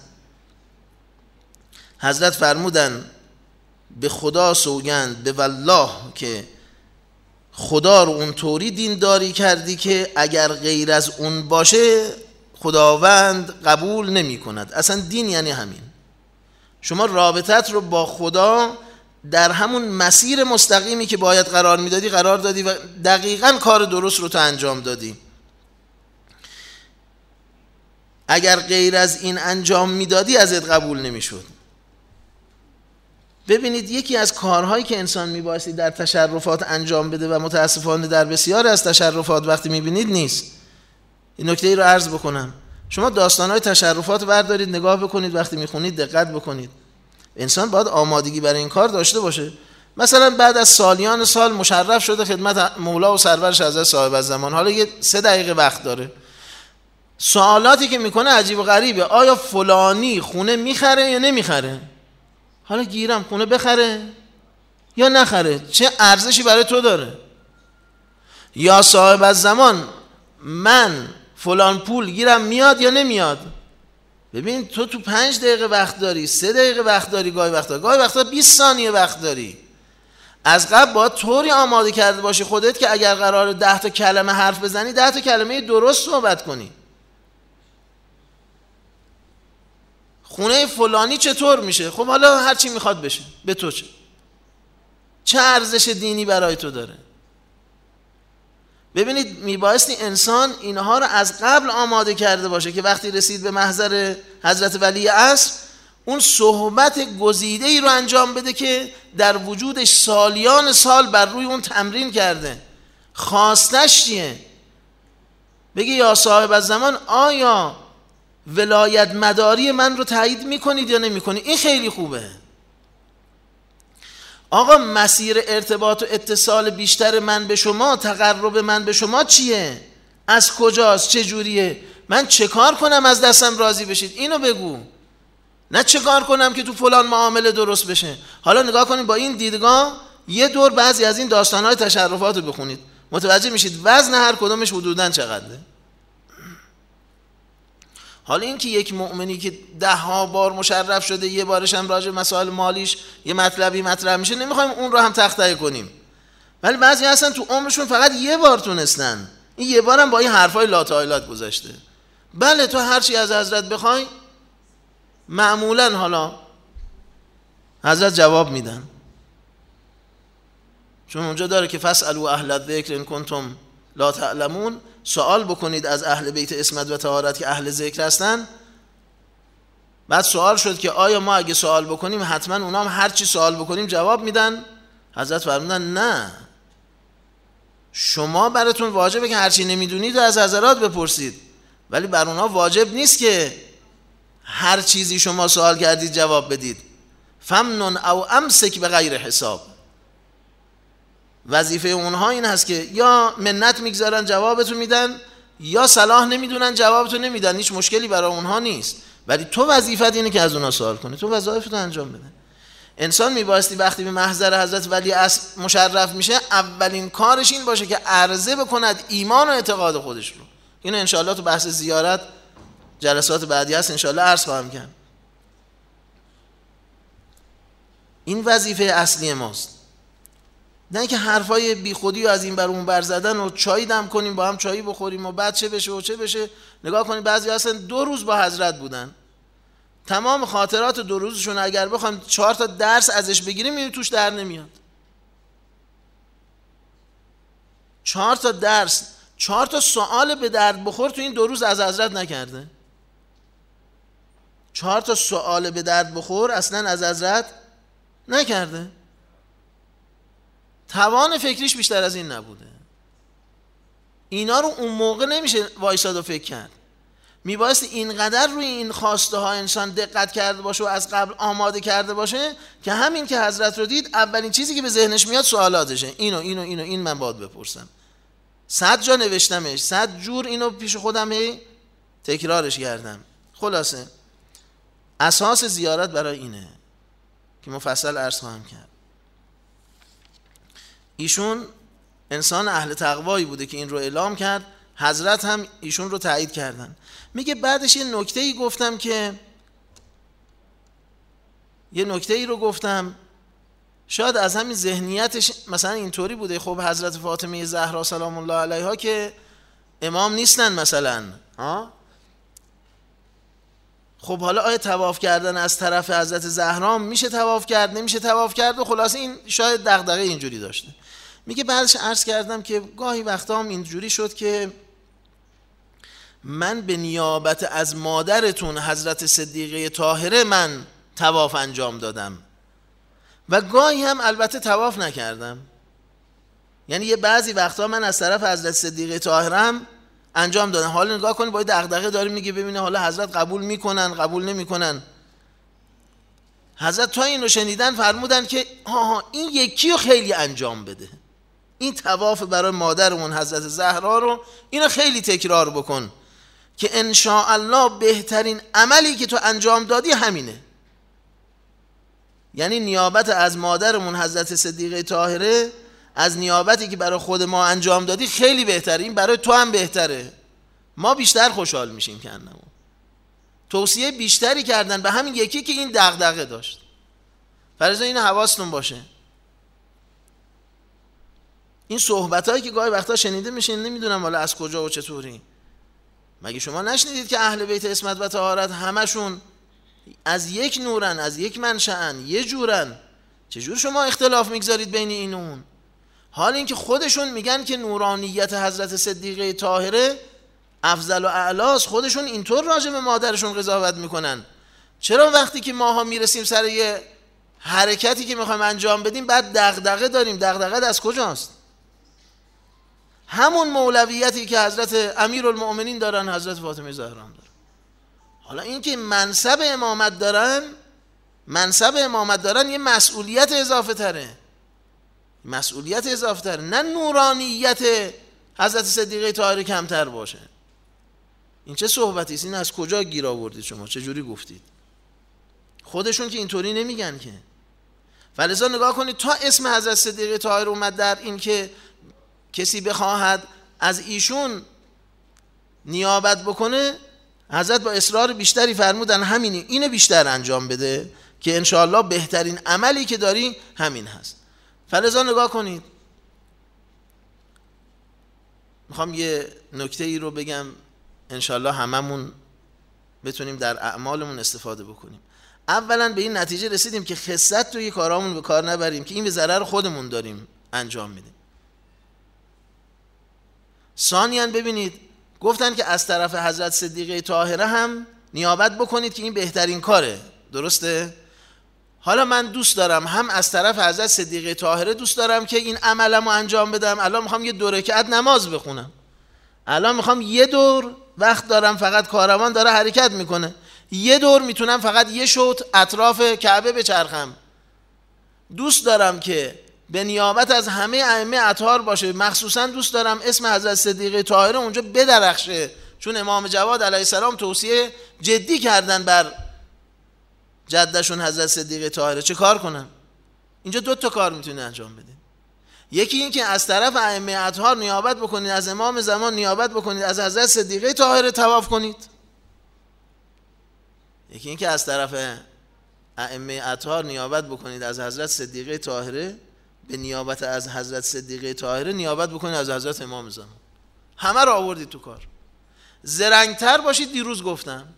حضرت فرمودن به خدا سوگند، به والله، که خدا رو اونطوری دینداری کردی که اگر غیر از اون باشه خداوند قبول نمی کند. اصلا دین یعنی همین، شما رابطت رو با خدا در همون مسیر مستقیمی که باید قرار میدادی قرار دادی و دقیقاً کار درست رو تو انجام دادی. اگر غیر از این انجام میدادی ازت قبول نمیشد. ببینید یکی از کارهایی که انسان میبایستی در تشرفات انجام بده و متاسفانه در بسیار از تشرفات وقتی میبینید نیست. این نکته ای رو عرض بکنم، شما داستانهای تشرفات بردارید نگاه بکنید، وقتی میخونید دقت بکنید. انسان باید آمادگی برای این کار داشته باشه. مثلا بعد از سالیان سال مشرف شده خدمت مولا و سرورش حضرت صاحب الزمان، حالا یه 3 دقیقه وقت داره، سوالاتی که میکنه عجیب و غریبه. آیا فلانی خونه میخره یا نمیخره؟ حالا گیرم خونه بخره یا نخره، چه ارزشی برای تو داره؟ یا صاحب الزمان من فلان پول گیرم میاد یا نمیاد؟ ببین تو 5 دقیقه وقت داری، 3 دقیقه وقت داری، گاهی وقتا 20 ثانیه وقت داری. از قبل باید طوری آماده کرده باشی خودت که اگر قرار 10 تا کلمه حرف بزنی 10 تا کلمه درست صحبت کنی. خونه فلانی چطور میشه؟ خب حالا هر چی میخواد بشه، به تو چه ارزش دینی برای تو داره؟ ببینید میبایستی انسان اینها رو از قبل آماده کرده باشه که وقتی رسید به محضر حضرت ولی عصر اون صحبت گزیده‌ای رو انجام بده که در وجودش سالیان سال بر روی اون تمرین کرده. خواستش چیه؟ بگه یا صاحب الزمان آیا ولایت مداری من رو تایید میکنید یا نمیکنید؟ این خیلی خوبه. آقا مسیر ارتباط و اتصال بیشتر من به شما، تقرب من به شما چیه؟ از کجاست؟ چه جوریه؟ من چه کار کنم از دستم راضی بشید؟ اینو بگو، نه چه کار کنم که تو فلان معامله درست بشه. حالا نگاه کنید با این دیدگاه یه دور بعضی از این داستانهای تشرفات رو بخونید، متوجه میشید وزن هر کدومش حدوداً چقدره. حالا این که یک مؤمنی که 10 بار مشرف شده یه بارش هم راجع به مسائل مالیش یه مطلبی مطرح میشه، نمیخوایم اون رو هم تخطئه کنیم، ولی بعضی هستن تو عمرشون فقط یه بار تونستن، این یه بارم با این حرفای لاتایلات گذشته. بله تو هرچی از حضرت بخوای معمولا حالا حضرت جواب میدن، چون اونجا داره که فاسالوا اهل الذکر ان کنتم لا تعلمون، سوال بکنید از اهل بیت عصمت و طهارت که اهل ذکر هستن. بعد سوال شد که آیا ما اگه سوال بکنیم حتما اونا هم هر چی سوال بکنیم جواب میدن؟ حضرت فرمودن نه، شما براتون واجبه که هر چی نمیدونید از حضرات بپرسید، ولی بر اونا واجب نیست که هر چیزی شما سوال کردید جواب بدید. فمنن او امسک به غیر حساب. وظیفه اونها این هست که یا منت میگذارن جوابتو میدن، یا صلاح نمیدونن جوابتو نمیدن، هیچ مشکلی برای اونها نیست، ولی تو وظیفت اینه که از اونها سوال کنی، تو وظایفتو انجام بده. انسان میبایستی وقتی به محضر حضرت ولی عصر مشرف میشه اولین کارش این باشه که عرضه بکند ایمان و اعتقاد خودش رو. اینو انشاءالله تو بحث زیارت جلسات بعدی هست انشاءالله عرض خواهم کرد. این وظیفه اصلی ماست، نه که حرفای بیخودی و از این بر اون بر زدن و چای دم کنیم با هم چایی بخوریم و بعد چه بشه و چه بشه. نگاه کنید بعضی اصلا 2 روز با حضرت بودن، تمام خاطرات 2 روزشون اگر بخوام 4 تا درس ازش بگیریم این توش در نمیاد. 4 تا درس، 4 تا سوال به درد بخور تو این 2 روز از حضرت نکرده. 4 تا سوال به درد بخور اصلا از حضرت نکرده. توان فکریش بیشتر از این نبوده. اینا رو اون موقع نمیشه وایساد و فکر کرد. میبایست اینقدر روی این خواسته ها انسان دقت کرده باشه و از قبل آماده کرده باشه که همین که حضرت رو دید اولین چیزی که به ذهنش میاد سوالاتشه. این من باید بپرسم. 100 جا نوشتمش، 100 جور اینو پیش خودم تکرارش کردم. خلاصه اساس زیارت برای اینه که مفصل عرض خواهم کرد. ایشون انسان اهل تقوایی بوده که این رو اعلام کرد، حضرت هم ایشون رو تایید کردن. میگه بعدش یه نکته‌ای رو گفتم شاید از همین ذهنیتش مثلا اینطوری بوده، خب حضرت فاطمه زهرا سلام الله علیها که امام نیستن مثلا، خب حالا آیا طواف کردن از طرف حضرت زهرا میشه طواف کرد نمیشه طواف کرد؟ و خلاصه این شاید دغدغه اینجوری داشته. میگه بعدش عرض کردم که گاهی وقتا هم اینجوری شد که من به نیابت از مادرتون حضرت صدیقه طاهره من طواف انجام دادم و گاهی هم البته طواف نکردم. یعنی یه بعضی وقتا من از طرف حضرت صدیقه طاهره هم انجام دادم. حالا نگاه کنید، باید دغدغه داره، میگه ببینه حالا حضرت قبول میکنن قبول نمیکنن. حضرت تا این رو شنیدن فرمودن که این یکی رو خیلی انجام بده، این طواف برای مادرمون حضرت زهرا رو اینو خیلی تکرار بکن که ان شاء الله بهترین عملی که تو انجام دادی همینه. یعنی نیابت از مادرمون حضرت صدیقه طاهره از نیابتی که برای خود ما انجام دادی خیلی بهتره، این برای تو هم بهتره، ما بیشتر خوشحال میشیم که انمون توصیه بیشتری کردن به همین یکی که این دغدغه داشت. فرضاً این حواستون باشه. این صحبتایی که گاهی وقتا شنیده میشه نمیدونم حالا از کجا و چطوری. مگه شما نشنیدید که اهل بیت عصمت و طهارت همشون از یک نورن، از یک منشأن، یه جورن؟ چجور شما اختلاف میگذارید بین این و اون؟ حال این که خودشون میگن که نورانیت حضرت صدیقه طاهره افضل و اعلاست، خودشون اینطور راجع به مادرشون قضاوت میکنن. چرا وقتی که ماها میرسیم سر یه حرکتی که میخوایم انجام بدیم بعد دغدغه داریم؟ دغدغه از کجاست؟ همون مولویتی که حضرت امیرالمؤمنین دارن حضرت فاطمه زهرا هم دارن. حالا این که منصب امامت دارن یه مسئولیت اضافه تره، نه نورانیت حضرت صدیقه طاهره کمتر باشه. این چه صحبتی است؟ این از کجا گیر آوردید شما؟ چه جوری گفتید؟ خودشون که اینطوری نمیگن که. فلذا نگاه کنید تا اسم حضرت صدیقه طاهره اومد در این که کسی بخواهد از ایشون نیابت بکنه، حضرت با اصرار بیشتری فرمودن همینی، اینو بیشتر انجام بده که انشاءالله بهترین عملی که داری همین هست. فلذا نگاه کنید، میخوام یه نکته ای رو بگم انشاءالله هممون بتونیم در اعمالمون استفاده بکنیم. اولا به این نتیجه رسیدیم که خست توی کارامون به کار نبریم که این به ضرر خودمون داریم انجام میدیم. ثانیاً ببینید گفتن که از طرف حضرت صدیقه طاهره هم نیابت بکنید که این بهترین کاره، درسته؟ حالا من دوست دارم هم از طرف حضرت صدیقه طاهره دوست دارم که این عملمو انجام بدم. الان میخوام یه 2 رکعت نماز بخونم، الان میخوام یه دور وقت دارم، فقط کاروان داره حرکت میکنه، یه دور میتونم فقط یه شوط اطراف کعبه بچرخم. دوست دارم که به نیابت از همه ائمه اطهار باشه، مخصوصا دوست دارم اسم حضرت صدیقه طاهره اونجا بدرخشه، چون امام جواد علیه السلام توصیه جدی کردن بر جدشون حضرت صدیقه طاهره. چه کار کنم؟ اینجا 2 تا کار میتونید انجام بدید. یکی این که از طرف ائمه اطهار نیابت بکنید، از امام زمان نیابت بکنید، از حضرت صدیقه طاهره طواف کنید. یکی این که از طرف ائمه اطهار نیابت بکنید از حضرت صدیقه طاهره، به نیابت از حضرت صدیقه طاهره نیابت بکنید از حضرت امام زمان. همه رو آوردید تو کار. زرنگتر باشید. دیروز گفتم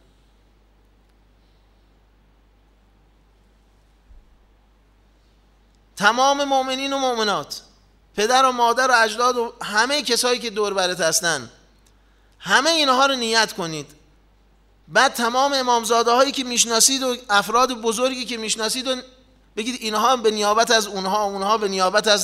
تمام مؤمنین و مؤمنات، پدر و مادر و اجداد و همه کسایی که دور برت هستن، همه اینها رو نیت کنید. بعد تمام امامزاده هایی که میشناسید و افراد بزرگی که میشناسید و بگید اینها به نیابت از اونها، اونها به نیابت از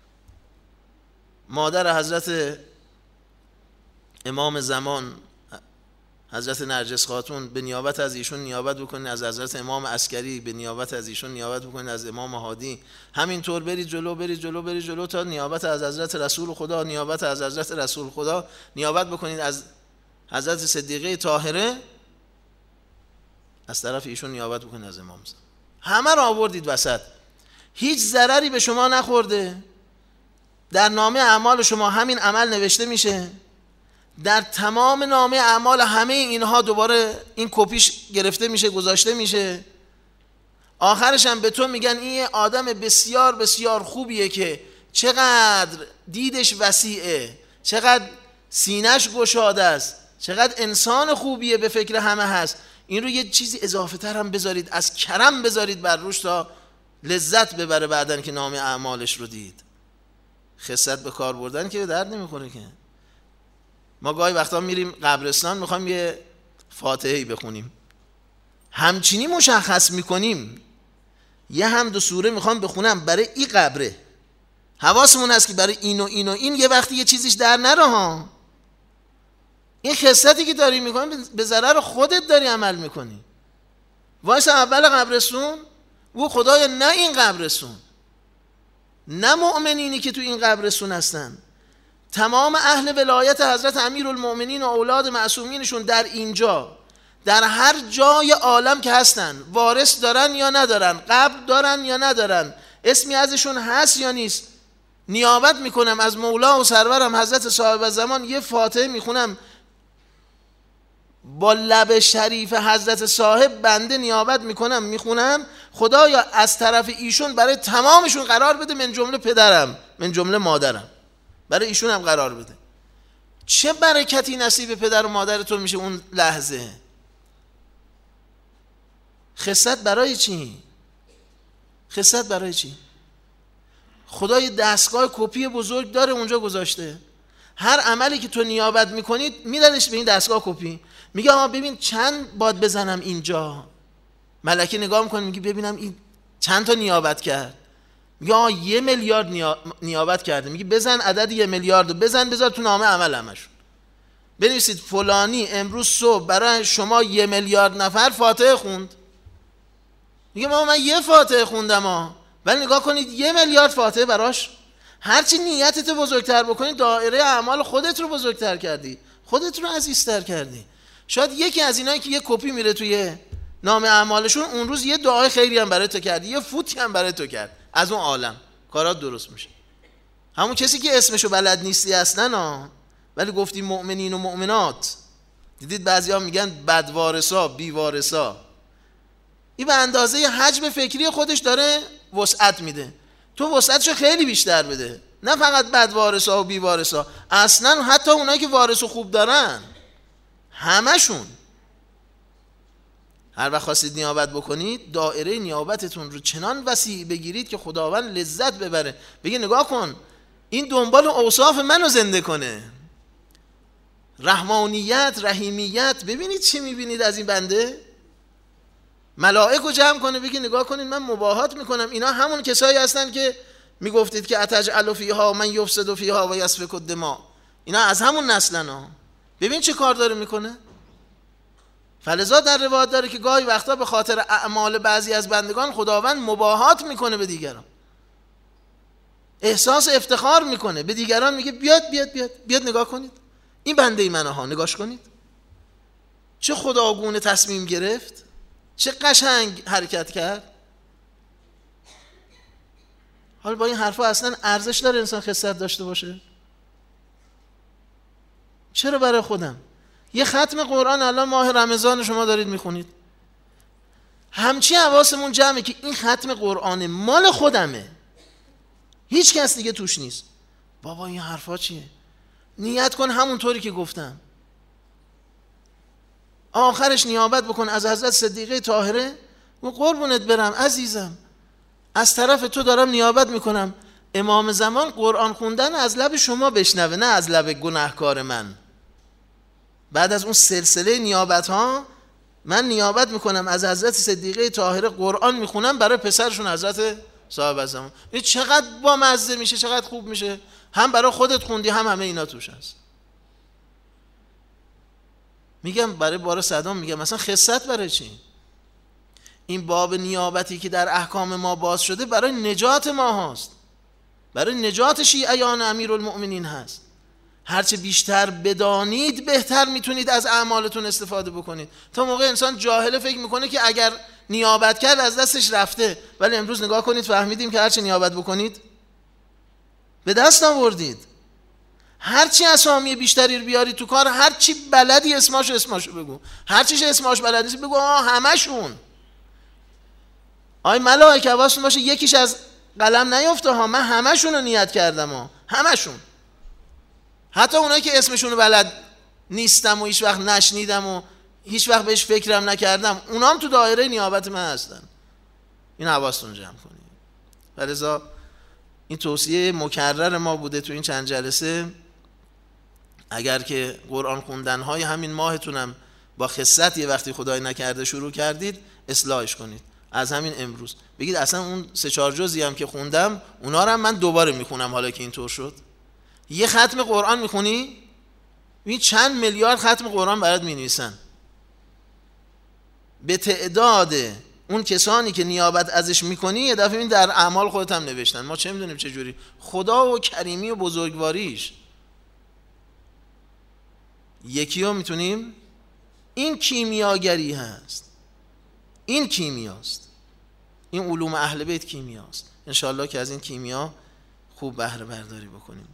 مادر حضرت امام زمان حضرت نرجس خاتون، به نیابت از ایشون نیابت بکنید، از حضرت امام عسکری به نیابت از ایشون نیابت بکنید، از امام هادی. همینطور برید جلو تا نیابت از حضرت رسول خدا، نیابت از حضرت رسول خدا نیابت بکنید، از حضرت صدیقه طاهره از طرف ایشون نیابت بکنید از امام زمان. همه رو آوردید وسط، هیچ ضرری به شما نخورده. در نامه اعمال شما همین عمل نوشته میشه، در تمام نامه اعمال همه اینها دوباره این کپیش گرفته میشه گذاشته میشه، آخرش هم به تو میگن این یه آدم بسیار بسیار خوبیه که چقدر دیدش وسیعه، چقدر سینه‌اش گشاده است، چقدر انسان خوبیه، به فکر همه هست. این رو یه چیزی اضافه تر هم بذارید، از کرم بذارید بر روش تا لذت ببره بعدن که نامه اعمالش رو دید. خست به کار بردن که به درد نمیخوره که. ما گاهی وقتا میریم قبرستان میخوایم یه فاتحه‌ای بخونیم، همچینی مشخص میکنیم یه حمد و سوره میخوام بخونم برای این قبره، حواسمون هست که برای این و این و این یه وقتی یه چیزیش در نره ها. این خصلتی که داری میکنی به ضرر خودت داری عمل میکنی. وایس اول قبرستون و خدایا نه این قبرستون، نه مؤمنینی که تو این قبرستون هستن، تمام اهل ولایت حضرت امیرالمؤمنین و اولاد معصومینشون در اینجا، در هر جای عالم که هستن، وارث دارن یا ندارن، قبر دارن یا ندارن، اسمی ازشون هست یا نیست، نیابت میکنم از مولا و سرورم حضرت صاحب زمان، یه فاتحه میخونم با لب شریف حضرت صاحب، بنده نیابت میکنم میخونم خدایا از طرف ایشون برای تمامشون قرار بده، من جمله پدرم من جمله مادرم، برای ایشون هم قرار بده. چه برکتی نصیب پدر و مادر تو میشه اون لحظه. خست برای چی؟ خست برای چی؟ خدا یه دستگاه کپی بزرگ داره اونجا گذاشته، هر عملی که تو نیابت میکنید میدنش به این دستگاه کپی، میگه آقا ببین چند باد بزنم اینجا، ملکه نگاه میکنه میگه ببینم این چند تا نیابت کرد، میگه آقا 1 میلیارد نیابت کرده، میگه بزن عدد 1 میلیارد رو بزن بذار تو نامه عمل همشون، بنویسید فلانی امروز صبح برای شما 1 میلیارد نفر فاتحه خوند. میگه من 1 فاتحه خوندم ولی نگاه کنید 1 میلیارد فاتحه براش. هرچی نیتت بزرگتر بکنی دایره اعمال خودت رو بزرگتر کردی، خودت رو عزیزتر کردی. شاید یکی از اینایی که یه کپی میره توی نامه اعمالشون اون روز یه دعای خیری هم برای تو کرد، یه فوتی هم برای تو کرد از اون عالم، کارات درست میشه. همون کسی که اسمشو بلد نیستی اصلا ولی گفتی مؤمنین و مؤمنات، دیدید بعضیا میگن بدوارثا بیوارثا، این به اندازه حجم فکری خودش داره وسعت میده، تو وسعتشو خیلی بیشتر بده، نه فقط بدوارثا و بیوارثا، اصلا حتی اونایی که وارث و خوب دارن همشون. هر وقت خواستید نیابت بکنید دایره نیابتتون رو چنان وسیع بگیرید که خداوند لذت ببره، بگه نگاه کن این دنبال اوصاف منو زنده کنه، رحمانیت رحیمیت. ببینید چی میبینید از این بنده، ملائک رو جمع کنه بگه نگاه کنید من مباهات میکنم، اینا همون کسایی هستن که میگفتید که اتجعل فیها من یفسد فیها و یسفک الدماء، اینا از همون نسلن ببین چه کار داره میکنه. فلذا در روایت داره که گاهی وقتا به خاطر اعمال بعضی از بندگان خداوند مباهات میکنه به دیگران، احساس افتخار میکنه به دیگران، میگه بیاد نگاه کنید این بنده منه نگاش کنید چه خداگونه تصمیم گرفت، چه قشنگ حرکت کرد. حالا با این حرفا اصلا ارزش داره انسان خست داشته باشه؟ چرا برای خودم؟ یه ختم قرآن الان ماه رمضان شما دارید میخونید، همچی حواسمون جمعه که این ختم قرآن مال خودمه، هیچ کس دیگه توش نیست. بابا این حرفا چیه؟ نیت کن همونطوری که گفتم، آخرش نیابت بکن از حضرت صدیقه طاهره و قربونت برم عزیزم از طرف تو دارم نیابت میکنم، امام زمان قرآن خوندن از لب شما بشنوه نه از لب گناهکار من. بعد از اون سلسله نیابت ها من نیابت میکنم از حضرت صدیقه طاهره قرآن میخونم برای پسرشون حضرت صاحب زمان. این چقدر با مزه میشه، چقدر خوب میشه، هم برای خودت خوندی هم همه اینا توش هست. میگم برای بار صدام میگم مثلا خست برای چی؟ این باب نیابتی که در احکام ما باز شده برای نجات ما هست، برای نجات شیعیان امیرالمؤمنین هست. هرچه بیشتر بدانید بهتر میتونید از اعمالتون استفاده بکنید. تا موقع انسان جاهله فکر میکنه که اگر نیابت کرد از دستش رفته، ولی امروز نگاه کنید فهمیدیم که هرچه نیابت بکنید به دست آوردید. هرچی اسامی بیشتری رو بیاری تو کار، هرچی بلدی اسماشو بگو، هرچیش اسماش بلد نیست بگو همشون. آی ملائکه حواستون باشه یکیش از قلم نیفته ها، من همشون رو نیت کردم ها، همشون، حتی اونایی که اسمشون رو بلد نیستم و هیچ وقت نشنیدم و هیچ وقت بهش فکرم نکردم، اونام تو دایره نیابت من هستن. این حواستون جمع کنید. ولذا این توصیه مکرر ما بوده تو این چند جلسه. اگر که قرآن خوندن های همین ماهتونم با خست یه وقتی خدای نکرده شروع کردید، اصلاحش کنید از همین امروز. بگید اصلا اون 3-4 جزئی هم که خوندم اونا رو هم من دوباره میخونم حالا که اینطور شد. یه ختم قرآن میخونی، این چند میلیارد ختم قرآن برات مینویسن به تعداد اون کسانی که نیابت ازش میکنی. یه دفعه این در اعمال خودت هم نوشتن. ما چه میدونیم چه جوری؟ خدا و کریمی و بزرگواریش. یکی رو میتونیم، این کیمیاگری هست، این کیمیاست، این علوم اهل بیت کیمیاست. انشاءالله که از این کیمیا خوب بهره برداری بکنیم.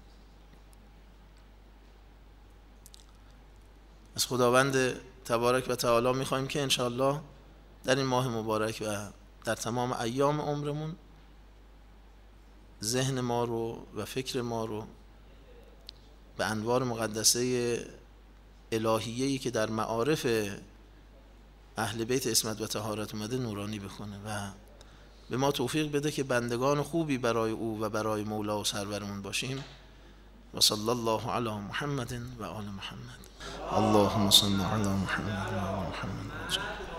از خداوند تبارک و تعالی میخوایم که انشاءالله در این ماه مبارک و در تمام ایام عمرمون ذهن ما رو و فکر ما رو به انوار مقدسه الهیه‌ای که در معارف اهل بیت عصمت و طهارت اومده نورانی بکنه و به ما توفیق بده که بندگان خوبی برای او و برای مولا و سرورمون باشیم. و صلی الله علی محمد و آل محمد. اللهم صل علی محمد و آل محمد.